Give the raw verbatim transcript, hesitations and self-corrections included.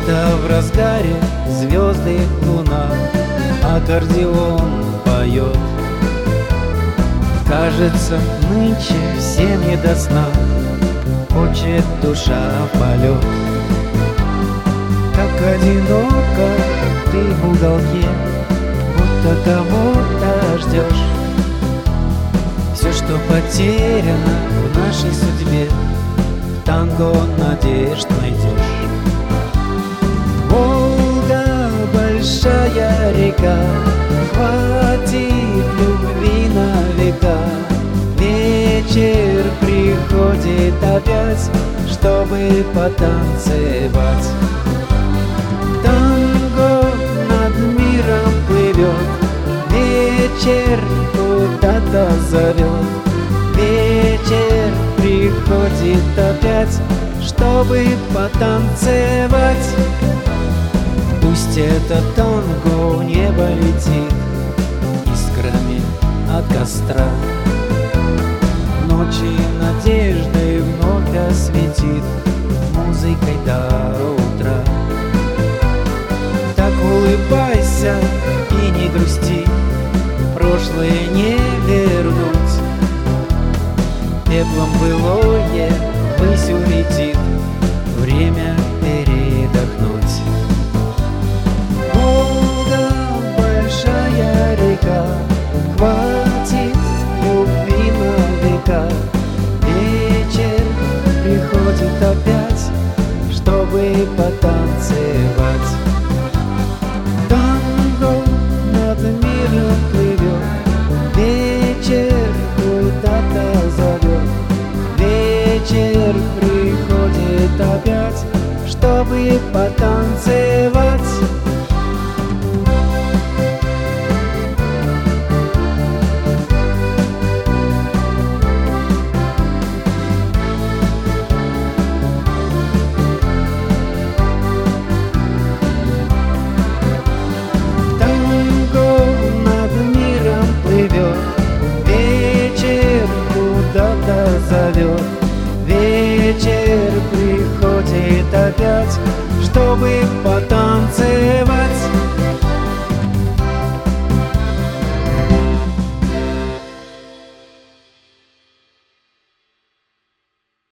Лето в разгаре, звезды, луна, аккордеон поет. Кажется, нынче всем не до сна, хочет душа в полет. Как одиноко ты в уголке, будто кого-то ждешь. Все, что потеряно в нашей судьбе, в танго надежд найдешь. Волга, большая река, хватит любви на века. Вечер приходит опять, чтобы потанцевать. Танго над миром плывет, вечер куда-то зовет. Вечер приходит опять, чтобы потанцевать. Пусть это танго в небо летит искрами от костра, ночи надеждой вновь осветит музыкой до утра. Так улыбайся и не грусти, прошлое не вернуть. Пеплом былое ввысь улетит, время передохнуть. Волга, большая река, хватит любви на века. Вечер приходит опять, чтобы потанцевать. Танго над миром плывет, вечер куда-то зовет. Вечер приходит опять, чтобы потанцевать. Вечер куда-то зовет, вечер приходит опять, чтобы потанцевать.